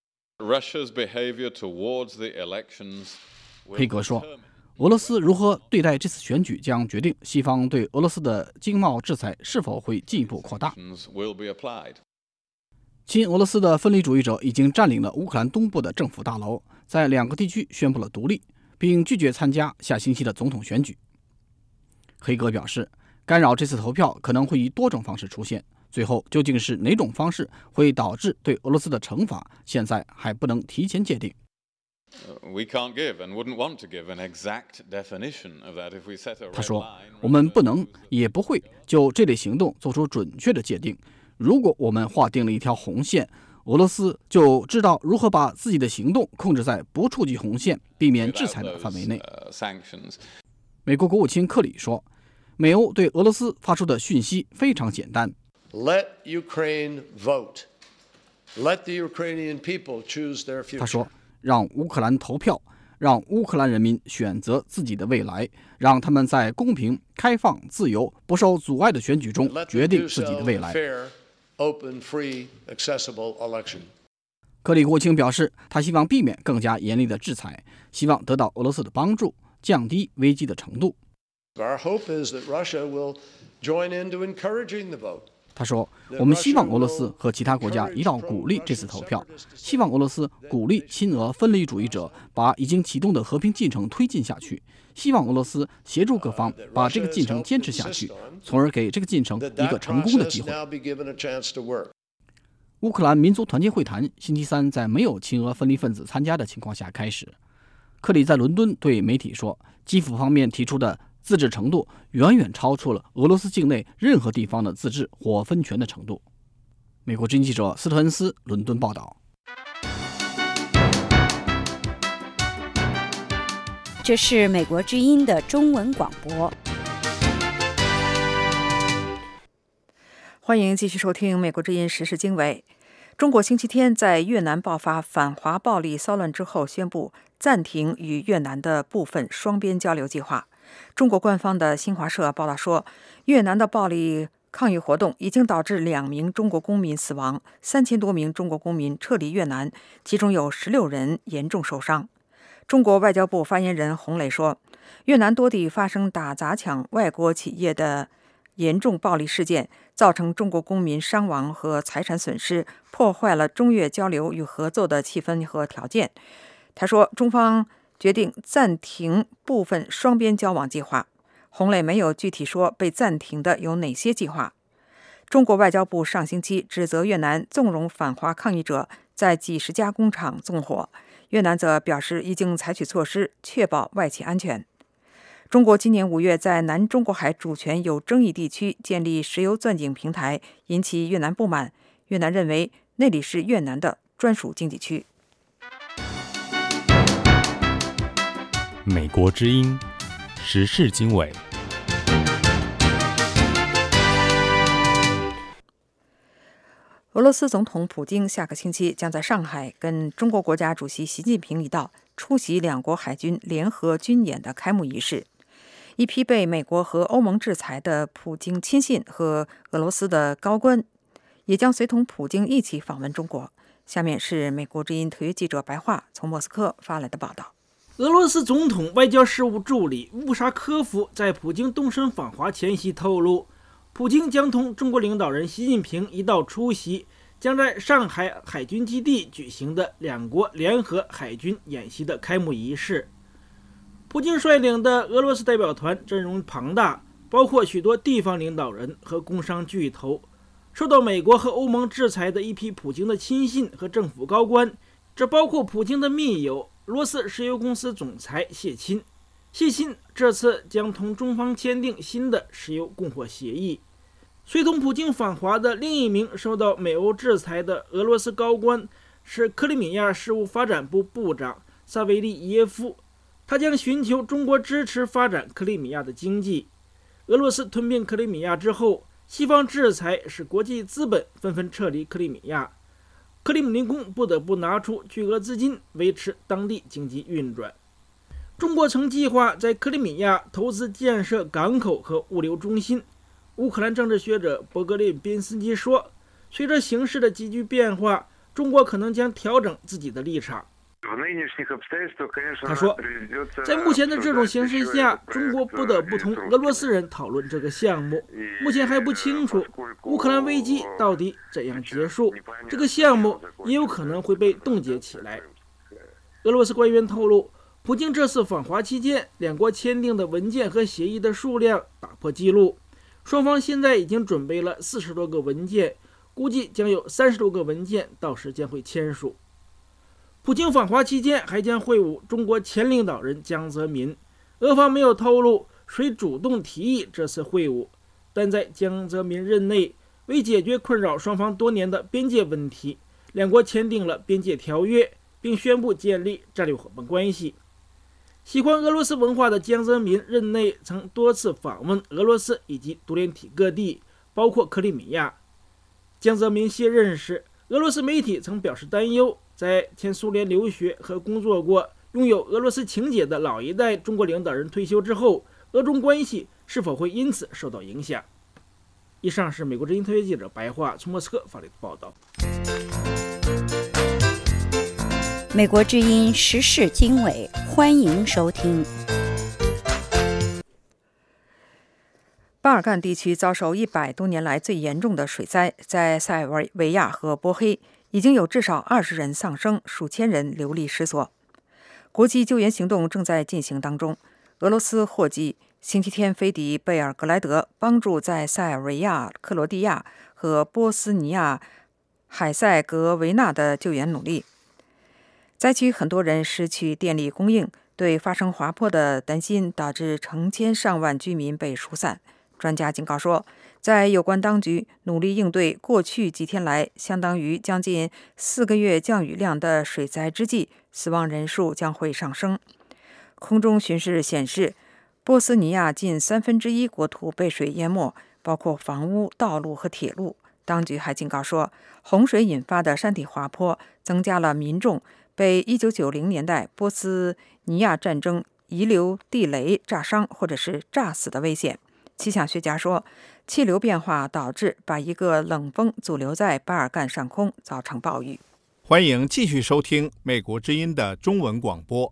黑格说，俄罗斯如何对待这次选举将决定西方对俄罗斯的经贸制裁是否会进一步扩大。亲俄罗斯的分离主义者已经占领了乌克兰东部的政府大楼，在两个地区宣布了独立，并拒绝参加下星期的总统选举。黑格表示，干扰这次投票可能会以多种方式出现，最后究竟是哪种方式会导致对俄罗斯的惩罚，现在还不能提前界定。他说，我们不能也不会就这类行动做出准确的界定。如果我们划定了一条红线，俄罗斯就知道如何把自己的行动控制在不触及红线、避免制裁的范围内。美国国务卿克里说，美欧对俄罗斯发出的讯息非常简单。 Let Ukraine vote. Let the Ukrainian people choose their future. 他说，让乌克兰投票，让乌克兰人民选择自己的未来，让他们在公平、开放、自由、不受阻碍的选举中决定自己的未来。 Open, free, accessible election. 克里国务卿表示，他希望避免更加严厉的制裁，希望得到俄罗斯的帮助，降低危机的程度。 Our hope is that Russia will join into encouraging the vote. 他说，我们希望俄罗斯和其他国家一道鼓励这次投票，希望俄罗斯鼓励亲俄分离主义者把已经启动的和平进程推进下去，希望俄罗斯协助各方把这个进程坚持下去，从而给这个进程一个成功的机会。乌克兰民族团结会谈星期三在没有亲俄分离分子参加的情况下开始。克里在伦敦对媒体说，基辅方面提出的自治程度远远超出了俄罗斯境内任何地方的自治或分权的程度。美国之音记者斯特恩斯伦敦报道。 这是美国之音的中文广播。 欢迎继续收听美国之音时事经纬。中国星期天在越南爆发反华暴力骚乱之后，宣布暂停与越南的部分双边交流计划。中国官方的新华社报道说，越南的暴力抗议活动已经导致两名中国公民死亡，三千多名中国公民撤离越南，其中有十六人严重受伤。中国外交部发言人洪磊说，越南多地发生打砸抢外国企业的严重暴力事件，造成中国公民伤亡和财产损失，破坏了中越交流与合作的气氛和条件。他说，中方决定暂停部分双边交往计划。 洪磊没有具体说被暂停的有哪些计划。中国外交部上星期指责越南纵容反华抗议者在几十家工厂纵火，越南则表示已经采取措施确保外企安全。中国今年五月在南中国海主权有争议地区建立石油钻井平台，引起越南不满。越南认为那里是越南的专属经济区。 美国之音时事经纬。 俄罗斯总统普京下个星期将在上海跟中国国家主席习近平一道出席两国海军联合军演的开幕仪式。一批被美国和欧盟制裁的普京亲信和俄罗斯的高官也将随同普京一起访问中国。下面是美国之音特约记者白桦从莫斯科发来的报道。 俄罗斯总统外交事务助理乌沙科夫在普京动身访华前夕透露，普京将同中国领导人习近平一道出席将在上海海军基地举行的两国联合海军演习的开幕仪式。普京率领的俄罗斯代表团阵容庞大，包括许多地方领导人和工商巨头。受到美国和欧盟制裁的一批普京的亲信和政府高官，这包括普京的密友俄罗斯石油公司总裁谢钦。谢钦这次将同中方签订新的石油供货协议。随同普京访华的另一名受到美欧制裁的俄罗斯高官是克里米亚事务发展部部长萨维利耶夫，他将寻求中国支持发展克里米亚的经济。俄罗斯吞并克里米亚之后，西方制裁使国际资本纷纷撤离克里米亚，克里姆林宫不得不拿出巨额资金维持当地经济运转。中国曾计划在克里米亚投资建设港口和物流中心。乌克兰政治学者博格列宾斯基说，随着形势的急剧变化，中国可能将调整自己的立场。他说，在目前的这种形势下，中国不得不同俄罗斯人讨论这个项目。目前还不清楚乌克兰危机到底怎样结束，这个项目也有可能会被冻结起来。俄罗斯官员透露，普京这次访华期间，两国签订的文件和协议的数量打破纪录，双方现在已经准备了四十多个文件，估计将有三十多个文件到时将会签署。普京访华期间还将会晤中国前领导人江泽民，俄方没有透露谁主动提议这次会晤，但在江泽民任内，为解决困扰双方多年的边界问题，两国签订了边界条约，并宣布建立战略伙伴关系。喜欢俄罗斯文化的江泽民任内曾多次访问俄罗斯以及独联体各地，包括克里米亚。江泽民卸任时，俄罗斯媒体曾表示担忧，在前苏联留学和工作过、拥有俄罗斯情结的老一代中国领导人退休之后，俄中关系是否会因此受到影响。以上是美国之音特约记者白桦从莫斯科发来的报道。 美国之音时事经纬，欢迎收听。 巴尔干地区遭受一百多年来最严重的水灾，在塞尔维亚和波黑已经有至少二十人丧生，数千人流离失所。国际救援行动正在进行当中。俄罗斯货机星期天飞抵贝尔格莱德，帮助在塞尔维亚、克罗地亚和波斯尼亚海塞格维纳的救援努力。灾区很多人失去电力供应，对发生滑坡的担心导致成千上万居民被疏散。专家警告说，在有关当局努力应对过去几天来相当于将近四个月降雨量的水灾之际，死亡人数将会上升。空中巡视显示，波斯尼亚近三分之一国土被水淹没，包括房屋、道路和铁路。当局还警告说，洪水引发的山体滑坡增加了民众被一九九零年代波斯尼亚战争遗留地雷炸伤或者是炸死的危险。气象学家说，气流变化导致把一个冷锋阻留在巴尔干上空，造成暴雨。 欢迎继续收听美国之音的中文广播。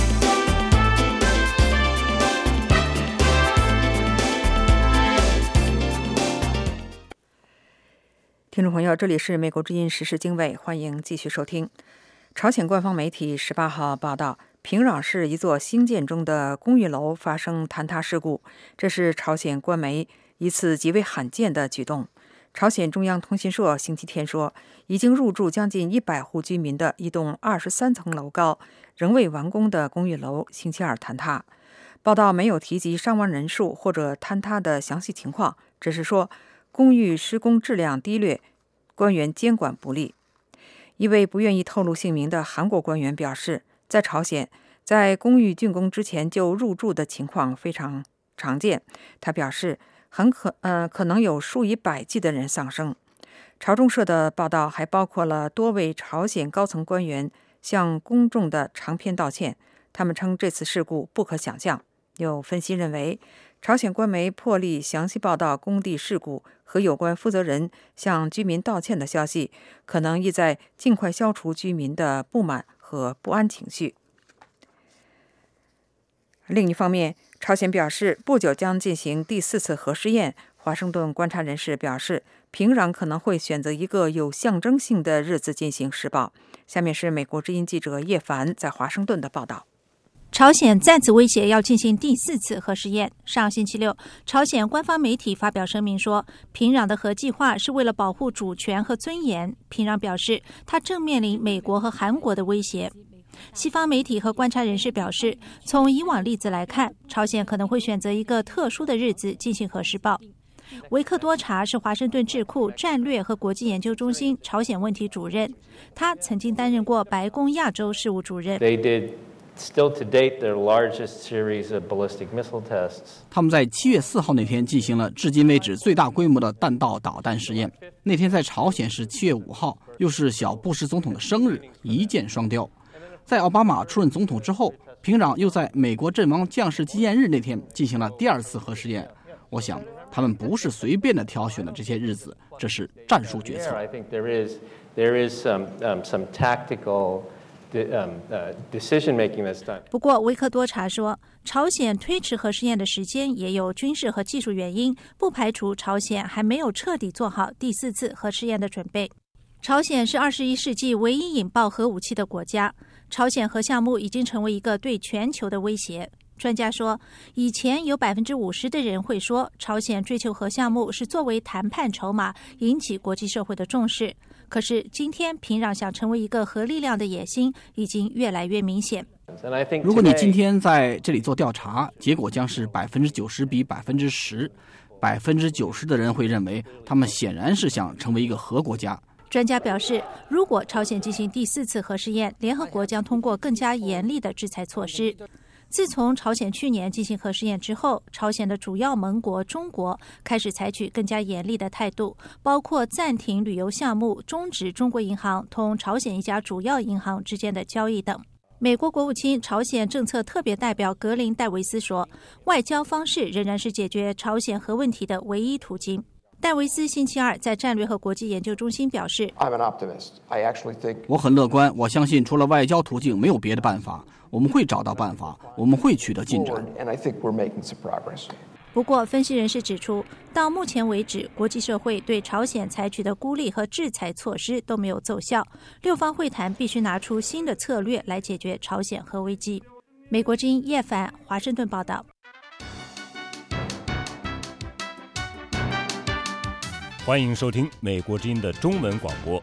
听众朋友，这里是美国之音时事经纬，欢迎继续收听。朝鲜官方媒体十八号报道， 平壤市一座兴建中的公寓楼发生坍塌事故，这是朝鲜官媒一次极为罕见的举动。朝鲜中央通讯社星期天说，已经入住将近一百户居民的一栋二十三层楼高、仍未完工的公寓楼星期二坍塌。报道没有提及伤亡人数或者坍塌的详细情况，只是说公寓施工质量低劣，官员监管不力。一位不愿意透露姓名的韩国官员表示，在朝鲜，在公寓竣工之前就入住的情况非常常见。他表示，很可呃可能有数以百计的人丧生。朝中社的报道还包括了多位朝鲜高层官员向公众的长篇道歉，他们称这次事故不可想象。有分析认为，朝鲜官媒破例详细报道工地事故和有关负责人向居民道歉的消息，可能意在尽快消除居民的不满和不安情绪。另一方面，朝鲜表示不久将进行第四次核试验。华盛顿观察人士表示，平壤可能会选择一个有象征性的日子进行试爆。下面是美国之音记者叶凡在华盛顿的报道。 朝鲜再次威胁要进行第四次核试验。上星期六，朝鲜官方媒体发表声明说，平壤的核计划是为了保护主权和尊严。平壤表示，它正面临美国和韩国的威胁。西方媒体和观察人士表示，从以往例子来看，朝鲜可能会选择一个特殊的日子进行核试爆。维克多查是华盛顿智库战略和国际研究中心朝鲜问题主任，他曾经担任过白宫亚洲事务主任。 Still to date, their largest series of ballistic missile tests. 他们在七月四号那天进行了至今为止最大规模的弹道导弹实验。那天在朝鲜是七月五号，又是小布什总统的生日，一箭双雕。在奥巴马出任总统之后，平壤又在美国阵亡将士纪念日那天进行了第二次核试验。我想，他们不是随便的挑选的这些日子，这是战术决策。 I think there is there is some um, some tactical 不过，维克多查说，朝鲜推迟核试验的时间也有军事和技术原因，不排除朝鲜还没有彻底做好第四次核试验的准备。朝鲜是二十一世纪唯一引爆核武器的国家，朝鲜核项目已经成为一个对全球的威胁。专家说，以前有百分之五十的人会说，朝鲜追求核项目是作为谈判筹码，引起国际社会的重视。可是今天平壤想成为一个核力量的野心已经越来越明显。 如果你今天在这里做调查，结果将是百分之九十比百分之十，百分之九十的人会认为他们显然是想成为一个核国家。 专家表示，如果朝鲜进行第四次核试验，联合国将通过更加严厉的制裁措施。自从朝鲜去年进行核试验之后，朝鲜的主要盟国中国开始采取更加严厉的态度，包括暂停旅游项目、终止中国银行同朝鲜一家主要银行之间的交易等。美国国务卿朝鲜政策特别代表格林戴维斯说，外交方式仍然是解决朝鲜核问题的唯一途径。戴维斯星期二在战略和国际研究中心表示， I'm an optimist. I actually think 我很乐观，我相信除了外交途径没有别的办法，我们会找到办法，我们会取得进展。 and I think we're making some progress. 不过，分析人士指出，到目前为止，国际社会对朝鲜采取的孤立和制裁措施都没有奏效，六方会谈必须拿出新的策略来解决朝鲜核危机。美国之音叶凡华盛顿报道。 欢迎收听美国之音的中文广播。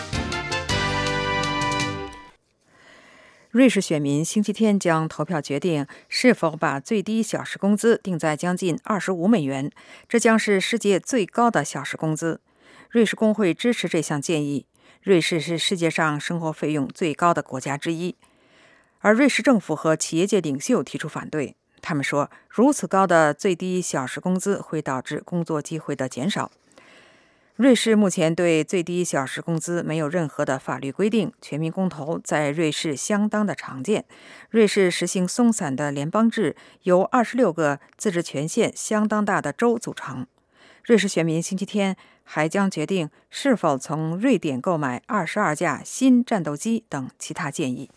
瑞士选民星期天将投票决定是否把最低小时工资定在将近二十五美元，这将是世界最高的小时工资。瑞士工会支持这项建议。瑞士是世界上生活费用最高的国家之一，而瑞士政府和企业界领袖提出反对。他们说，如此高的最低小时工资会导致工作机会的减少。瑞士目前对最低小时工资没有任何的法律规定，全民公投在瑞士相当的常见。瑞士实行松散的联邦制，由二十六个自治权限相当大的州组成。瑞士选民星期天还将决定是否从瑞典购买二十二架新战斗机等其他建议。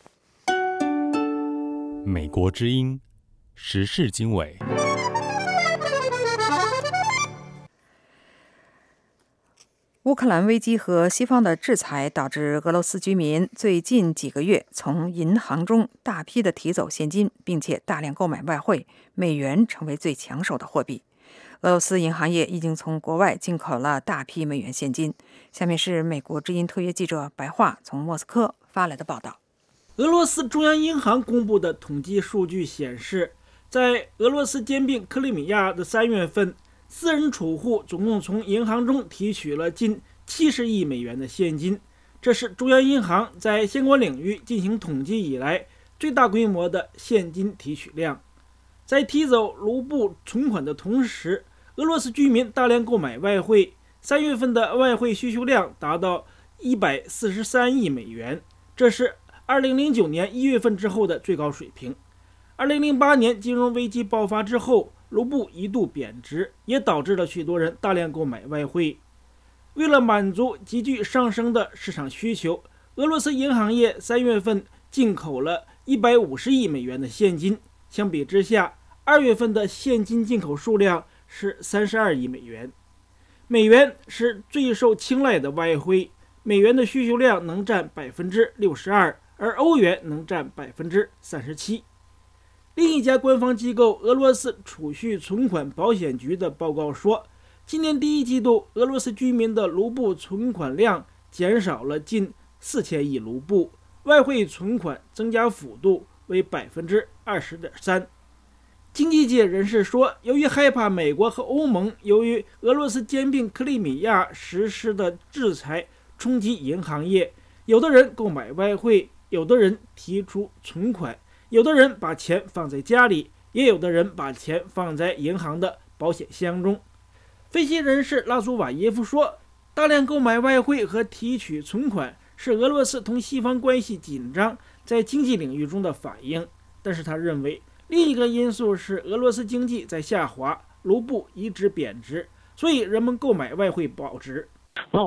美国之音时事经纬。 乌乌克兰危机和西方的制裁导致俄罗斯居民最近几个月从银行中大批的提走现金，并且大量购买外汇，美元成为最抢手的货币。俄罗斯银行业已经从国外进口了大批美元现金。下面是美国之音特约记者白桦从莫斯科发来的报道。 俄罗斯中央银行公布的统计数据显示，在俄罗斯兼并克里米亚的三月份，私人储户总共从银行中提取了近七十亿美元的现金，这是中央银行在相关领域进行统计以来最大规模的现金提取量。在提走卢布存款的同时，俄罗斯居民大量购买外汇，三月份的外汇需求量达到一百四十三亿美元，这是二零零九年一月份之后的最高水平。二零零八年金融危机爆发之后，卢布一度贬值，也导致了许多人大量购买外汇。为了满足急剧上升的市场需求，俄罗斯银行业三月份进口了一百五十亿美元的现金，相比之下，二月份的现金进口数量是三十二亿美元。美元是最受青睐的外汇，美元的需求量能占百分之六十二，而欧元能占百分之三十七。另一家官方机构俄罗斯储蓄存款保险局的报告说，今年第一季度俄罗斯居民的卢布存款量减少了近四千亿卢布，外汇存款增加幅度为百分之二十点三。经济界人士说，由于害怕美国和欧盟由于俄罗斯兼并克里米亚实施的制裁冲击银行业，有的人购买外汇，有的人提出存款，有的人把钱放在家里，也有的人把钱放在银行的保险箱中。分析人士拉祖瓦耶夫说，大量购买外汇和提取存款是俄罗斯同西方关系紧张在经济领域中的反应，但是他认为另一个因素是俄罗斯经济在下滑，卢布一直贬值，所以人们购买外汇保值。拉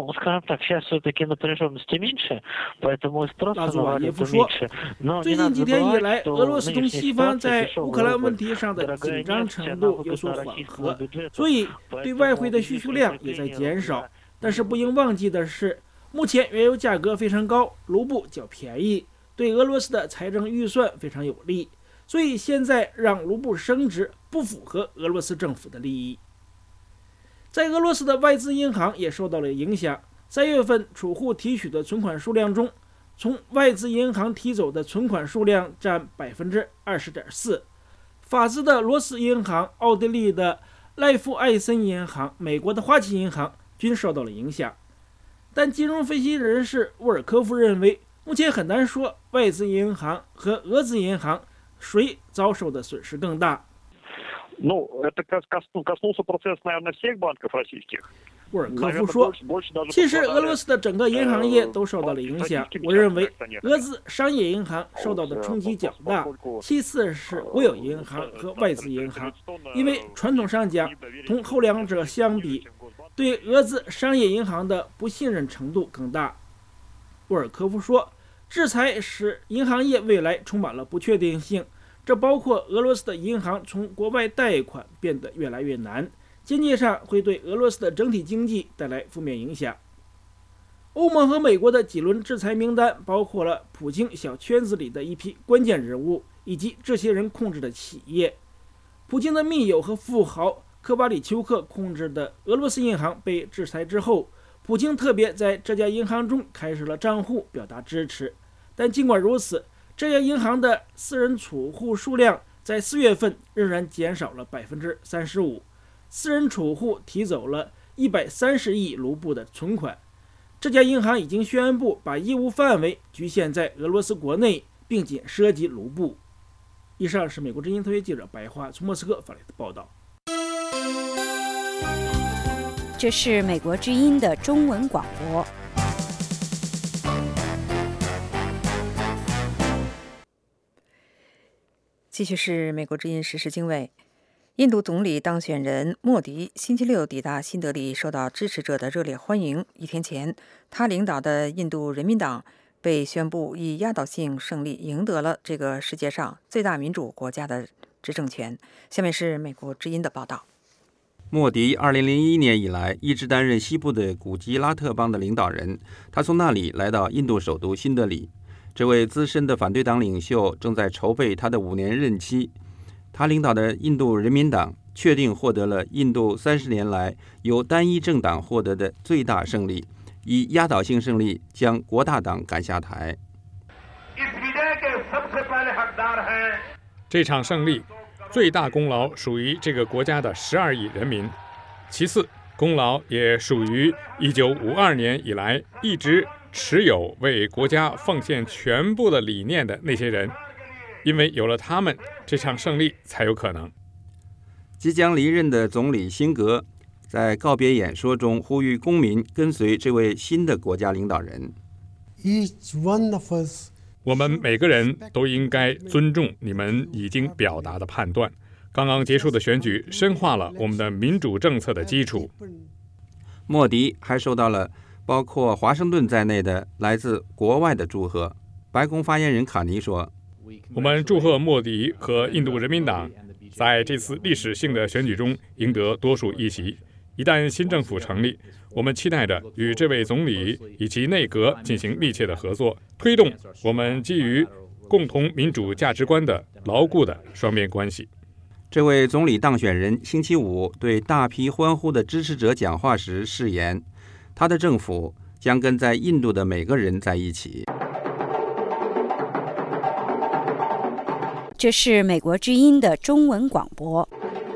祖瓦耶夫说，最近几天以来，俄罗斯同西方在乌克兰问题上的紧张程度有所缓和，所以对外汇的需求量也在减少。但是不应忘记的是，目前原油价格非常高，卢布较便宜，对俄罗斯的财政预算非常有利，所以现在让卢布升值不符合俄罗斯政府的利益。在俄罗斯的外资银行也受到了影响，三月份储户提取的存款数量中，从外资银行提走的存款数量占百分之二十点四。法资的罗斯银行、奥地利的赖夫艾森银行、美国的花旗银行均受到了影响。但金融分析人士沃尔科夫认为，目前很难说外资银行和俄资银行谁遭受的损失更大。沃尔科夫说，其实俄罗斯的整个银行业都受到了影响。我认为俄资商业银行受到的冲击较大，其次是国有银行和外资银行，因为传统上讲，同后两者相比，对俄资商业银行的不信任程度更大。沃尔科夫说，制裁使银行业未来充满了不确定性，这包括俄罗斯的银行从国外贷款变得越来越难，间接上会对俄罗斯的整体经济带来负面影响。欧盟和美国的几轮制裁名单包括了普京小圈子里的一批关键人物，以及这些人控制的企业。普京的密友和富豪科巴里丘克控制的俄罗斯银行被制裁之后，普京特别在这家银行中开设了账户表达支持。但尽管如此，这家银行的私人储户数量在四月份仍然减少了百分之三十五，私人储户提走了一百三十亿卢布的存款。这家银行已经宣布把业务范围局限在俄罗斯国内，并仅涉及卢布。以上是美国之音特约记者白桦从莫斯科发来的报道。 这是美国之音的中文广播。 继续是美国之音时事经纬。印度总理当选人莫迪星期六抵达新德里，受到支持者的热烈欢迎。一天前，他领导的印度人民党被宣布以压倒性胜利赢得了这个世界上最大民主国家的执政权。下面是美国之音的报道。 莫迪二零零一年以来一直担任西部的古吉拉特邦的领导人，他从那里来到印度首都新德里。这位资深的反对党领袖正在筹备他的五年任期。他领导的印度人民党确定获得了印度三十年来由单一政党获得的最大胜利，以压倒性胜利将国大党赶下台。 这场胜利最大功劳属于这个国家的十二亿人民，其次功劳也属于一九五二年以来一直持有为国家奉献全部的理念的那些人，因为有了他们，这场胜利才有可能。 即将离任的总理辛格在告别演说中呼吁公民跟随这位新的国家领导人。 Each one of us我们每个人都应该尊重你们已经表达的判断。刚刚结束的选举深化了我们的民主政策的基础。 莫迪还受到了包括华盛顿在内的来自国外的祝贺。白宫发言人卡尼说：“ 我们祝贺莫迪和印度人民党在这次历史性的选举中赢得多数议席。一旦新政府成立，我们期待着与这位总理以及内阁进行密切的合作，推动我们基于共同民主价值观的牢固的双边关系。” 这位总理当选人星期五对大批欢呼的支持者讲话时誓言，他的政府将跟在印度的每个人在一起。 这是美国之音的中文广播。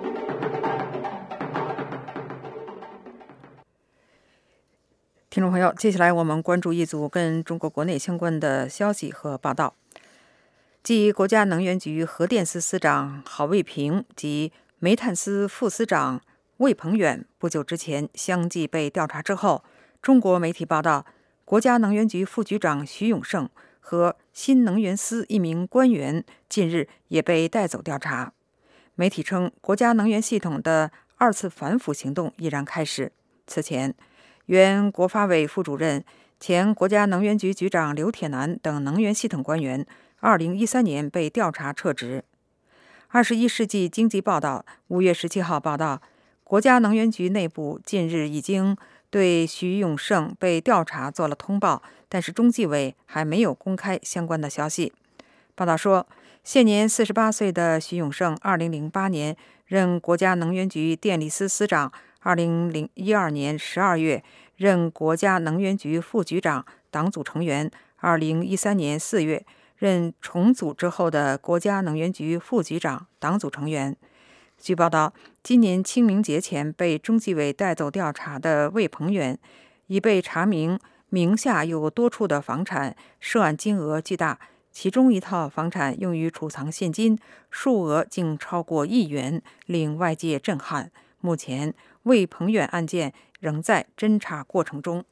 听众朋友，接下来我们关注一组跟中国国内相关的消息和报道。继国家能源局核电司司长郝卫平及煤炭司副司长魏鹏远不久之前相继被调查之后，中国媒体报道，国家能源局副局长徐永胜和新能源司一名官员近日也被带走调查。媒体称，国家能源系统的二次反腐行动依然开始。此前，原国发委副主任、前国家能源局局长刘铁男等能源系统官员二零一三年被调查撤职。二十一世纪经济报道五月十七号报道，国家能源局内部近日已经对徐永胜被调查做了通报，但是中纪委还没有公开相关的消息。报道说，现年四十八岁的徐永胜二零零八年任国家能源局电力司司长，二零一二年十二月任国家能源局副局长、党组成员，二零一三年四月任重组之后的国家能源局副局长、党组成员。据报道，今年清明节前被中纪委带走调查的魏鹏远，已被查明名下有多处的房产，涉案金额巨大，其中一套房产用于储藏现金，数额竟超过亿元，令外界震撼。目前，魏鹏远案件仍在侦查过程中。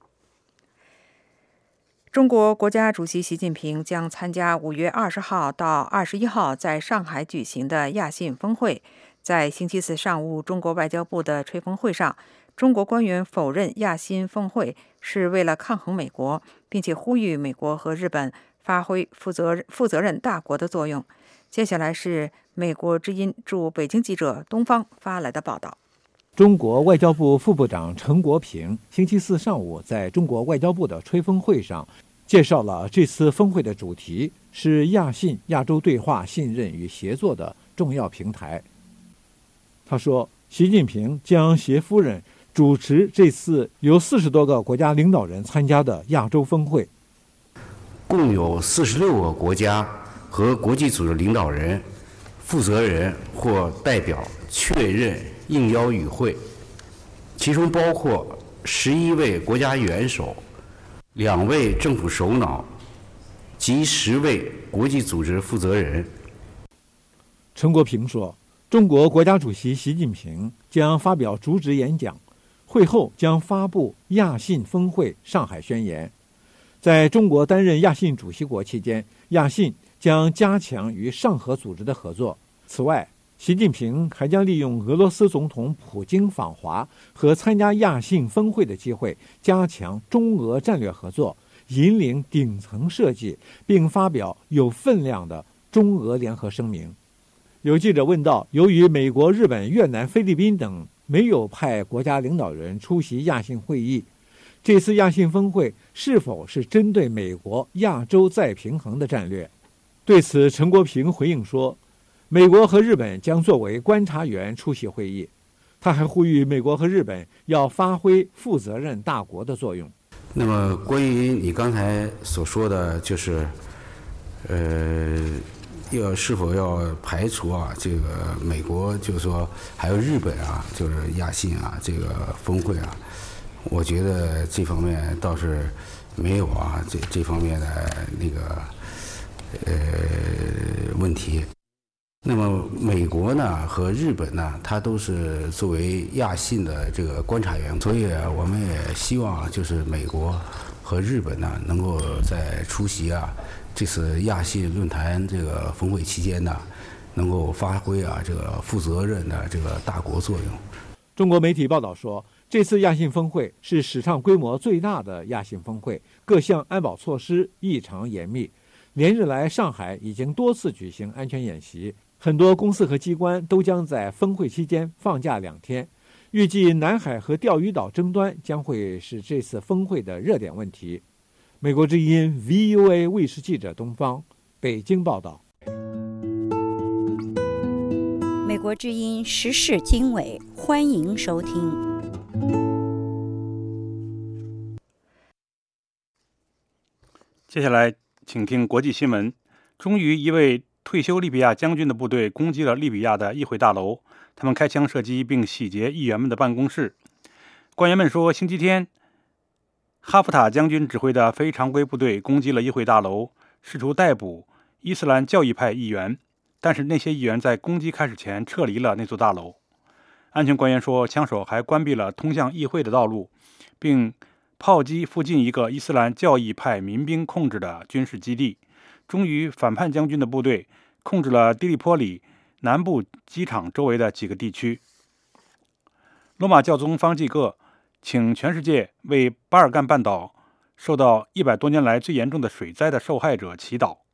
中国国家主席习近平将参加五月二十号到二十一号在上海举行的亚信峰会。在星期四上午，中国外交部的吹风会上，中国官员否认亚信峰会是为了抗衡美国，并且呼吁美国和日本发挥负责负责任大国的作用。接下来是美国之音驻北京记者东方发来的报道。 中国外交部副部长陈国平星期四上午在中国外交部的吹风会上介绍了这次峰会的主题是亚信亚洲对话、信任与协作的重要平台。他说，习近平将携夫人主持这次由四十多个国家领导人参加的亚洲峰会， 共有四十六个国家和国际组织领导人、负责人或代表确认应邀与会，其中包括十一位国家元首、两位政府首脑及十位国际组织负责人。 陈国平说，中国国家主席习近平将发表主旨演讲，会后将发布亚信峰会上海宣言。在中国担任亚信主席国期间，亚信将加强与上合组织的合作。此外，习近平还将利用俄罗斯总统普京访华和参加亚信峰会的机会，加强中俄战略合作，引领顶层设计，并发表有分量的中俄联合声明。有记者问到，由于美国、日本、越南、菲律宾等没有派国家领导人出席亚信会议。这次亚信峰会是否是针对美国亚洲再平衡的战略？对此，陈国平回应说，美国和日本将作为观察员出席会议。他还呼吁美国和日本要发挥负责任大国的作用。 那么，关于你刚才所说的，就是，呃，要是否要排除啊，这个美国就是说还有日本啊，就是亚信啊这个峰会啊，我觉得这方面倒是没有啊，这这方面的那个呃问题。那么美国呢和日本呢，它都是作为亚信的这个观察员，所以我们也希望就是美国和日本呢能够在出席啊这次亚信论坛这个峰会期间呢，能够发挥啊这个负责任的这个大国作用。 中国媒体报道说，这次亚信峰会是史上规模最大的亚信峰会，各项安保措施异常严密。连日来，上海已经多次举行安全演习。很多公司和机关都将在峰会期间放假两天，预计南海和钓鱼岛争端将会是这次峰会的热点问题。美国之音 V U A 卫视记者东方，北京报道。 美国之音时事经纬，欢迎收听。 接下来，请听国际新闻。终于，一位退休利比亚将军的部队攻击了利比亚的议会大楼，他们开枪射击并洗劫议员们的办公室。官员们说，星期天，哈夫塔将军指挥的非常规部队攻击了议会大楼，试图逮捕伊斯兰教义派议员，但是那些议员在攻击开始前撤离了那座大楼。安全官员说，枪手还关闭了通向议会的道路，并炮击附近一个伊斯兰教义派民兵控制的军事基地。终于，反叛将军的部队控制了迪利波里南部机场周围的几个地区。罗马教宗方济各请全世界为巴尔干半岛受到一百多年来最严重的水灾的受害者祈祷。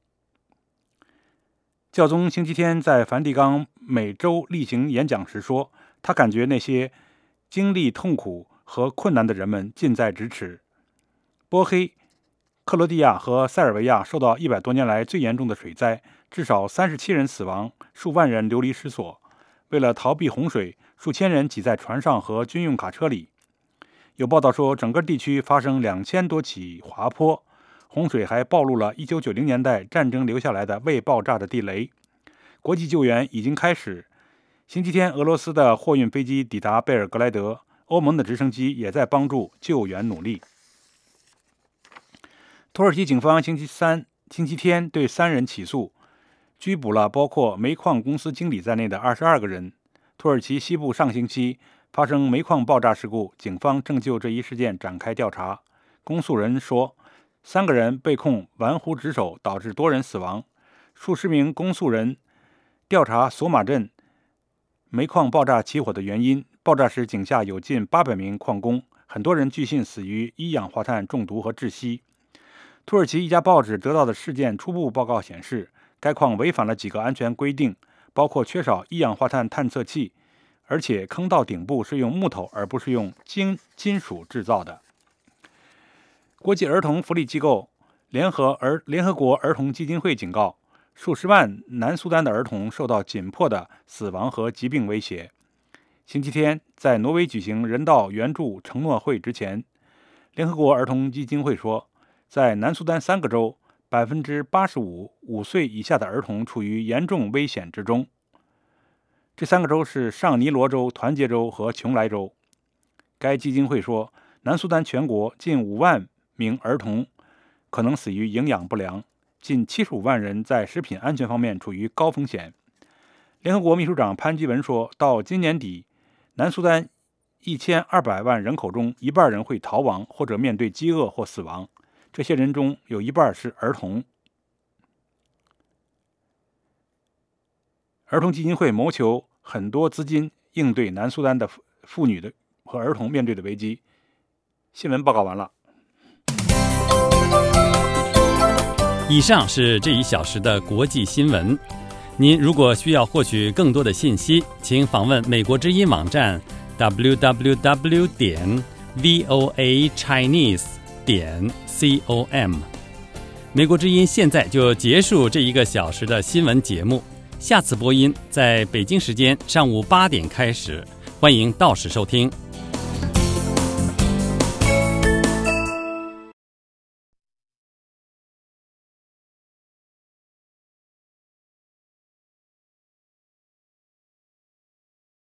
教宗星期天在梵蒂冈每周例行演讲时说，他感觉那些经历痛苦和困难的人们近在咫尺。波黑、克罗地亚和塞尔维亚受到一百多年来最严重的水灾，至少三十七人死亡，数万人流离失所。为了逃避洪水，数千人挤在船上和军用卡车里。有报道说，整个地区发生两千多起滑坡，洪水还暴露了一九九零年代战争留下来的未爆炸的地雷。国际救援已经开始。星期天，俄罗斯的货运飞机抵达贝尔格莱德，欧盟的直升机也在帮助救援努力。土耳其警方星期三、星期天对三人起诉，拘捕了包括煤矿公司经理在内的二十二个人。土耳其西部上星期发生煤矿爆炸事故，警方正就这一事件展开调查。公诉人说，三个人被控玩忽职守，导致多人死亡。数十名公诉人调查索马镇煤矿爆炸起火的原因。爆炸时，井下有近八百名矿工，很多人据信死于一氧化碳中毒和窒息。土耳其一家报纸得到的事件初步报告显示，该矿违反了几个安全规定，包括缺少一氧化碳探测器，而且坑道顶部是用木头而不是用金金属制造的。国际儿童福利机构联合儿联合国儿童基金会警告，数十万南苏丹的儿童受到紧迫的死亡和疾病威胁。星期天，在挪威举行人道援助承诺会之前，联合国儿童基金会说，在南苏丹三个州，百分之八十五五岁以下的儿童处于严重危险之中。这三个州是上尼罗州、团结州和琼莱州。该基金会说，南苏丹全国近五万名儿童可能死于营养不良，近七十五万人在食品安全方面处于高风险。联合国秘书长潘基文说，到今年底，南苏丹一千二百万人口中，一半人会逃亡或者面对饥饿或死亡。这些人中有一半是儿童。儿童基金会谋求很多资金应对南苏丹的妇女的和儿童面对的危机。新闻报告完了。 以上是这一小时的国际新闻。您如果需要获取更多的信息，请访问美国之音网站 w w w 点 v o a chinese 点 com。美国之音现在就结束这一个小时的新闻节目，下次播音在北京时间上午八点开始，欢迎到时收听。